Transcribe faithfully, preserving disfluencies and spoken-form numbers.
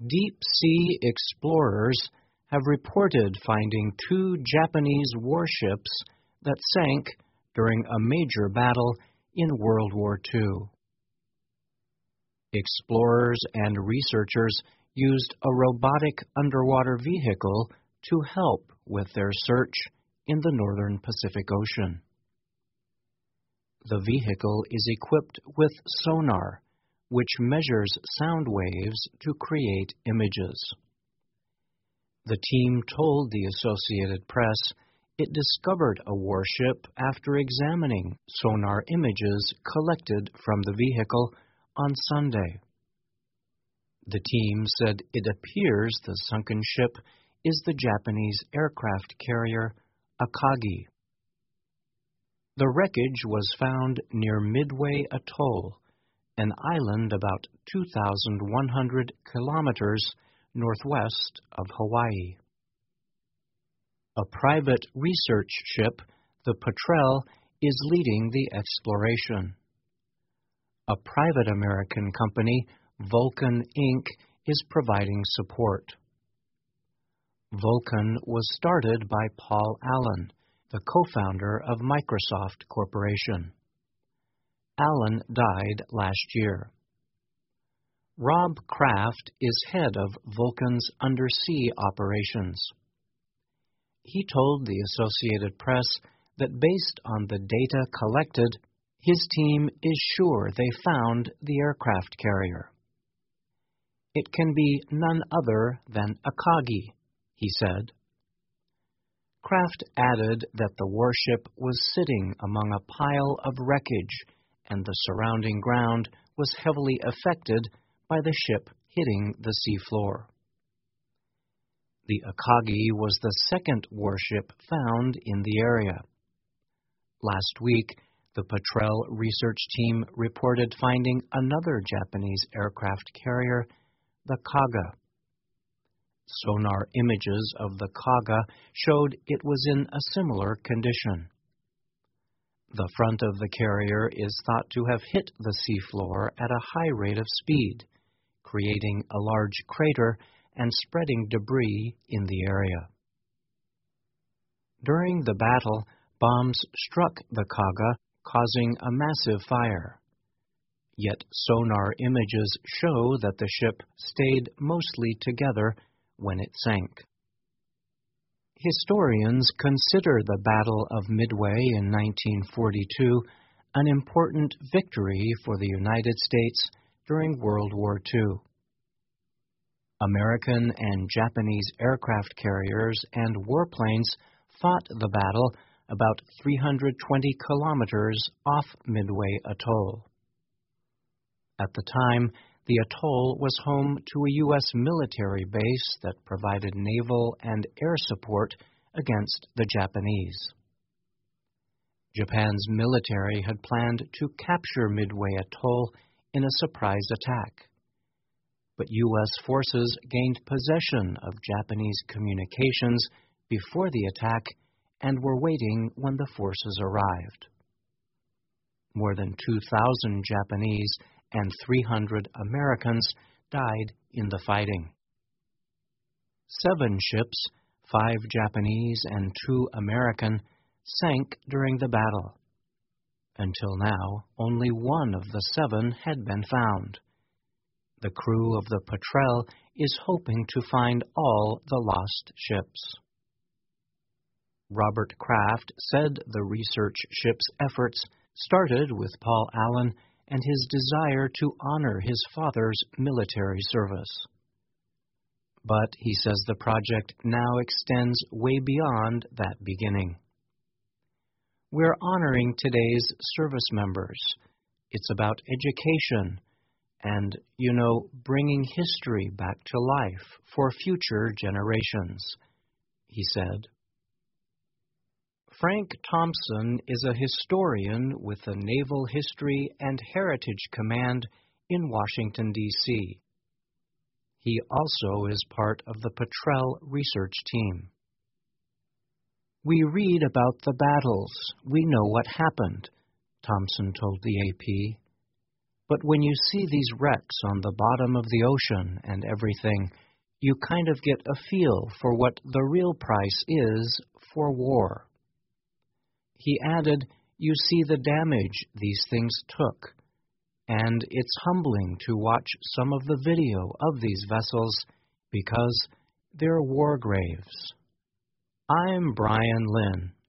Deep-sea explorers have reported finding two Japanese warships that sank during a major battle in World War Two. Explorers and researchers used a robotic underwater vehicle to help with their search in the northern Pacific Ocean. The vehicle is equipped with sonar, which measures sound waves to create images. The team told the Associated Press it discovered a warship after examining sonar images collected from the vehicle on Sunday. The team said it appears the sunken ship is the Japanese aircraft carrier Akagi. The wreckage was found near Midway Atoll, an island about two thousand one hundred kilometers northwest of Hawaii. A private research ship, the Petrel, is leading the exploration. A private American company, Vulcan Incorporated, is providing support. Vulcan was started by Paul Allen, the co-founder of Microsoft Corporation. Allen died last year. Rob Kraft is head of Vulcan's undersea operations. He told the Associated Press that based on the data collected, his team is sure they found the aircraft carrier. It can be none other than Akagi, he said. Kraft added that the warship was sitting among a pile of wreckage and the surrounding ground was heavily affected by the ship hitting the seafloor. The Akagi was the second warship found in the area. Last week, the Petrel research team reported finding another Japanese aircraft carrier, the Kaga. Sonar images of the Kaga showed it was in a similar condition. The front of the carrier is thought to have hit the seafloor at a high rate of speed, creating a large crater and spreading debris in the area. During the battle, bombs struck the Kaga, causing a massive fire. Yet sonar images show that the ship stayed mostly together when it sank. Historians consider the Battle of Midway in nineteen forty-two an important victory for the United States during World War Two. American and Japanese aircraft carriers and warplanes fought the battle about three hundred twenty kilometers off Midway Atoll. At the time, the atoll was home to a U S military base that provided naval and air support against the Japanese. Japan's military had planned to capture Midway Atoll in a surprise attack, but U S forces gained possession of Japanese communications before the attack and were waiting when the forces arrived. More than two thousand Japanese and three hundred Americans died in the fighting. Seven ships, five Japanese and two American, sank during the battle. Until now, only one of the seven had been found. The crew of the Petrel is hoping to find all the lost ships. Robert Kraft said the research ship's efforts started with Paul Allen and his desire to honor his father's military service. But he says the project now extends way beyond that beginning. We're honoring today's service members. It's about education and, you know, bringing history back to life for future generations, he said. Frank Thompson is a historian with the Naval History and Heritage Command in Washington, D C He also is part of the Petrel research team. We read about the battles. We know what happened, Thompson told the A P. But when you see these wrecks on the bottom of the ocean and everything, you kind of get a feel for what the real price is for war. He added, you see the damage these things took, and it's humbling to watch some of the video of these vessels because they're war graves. I'm Brian Lynn.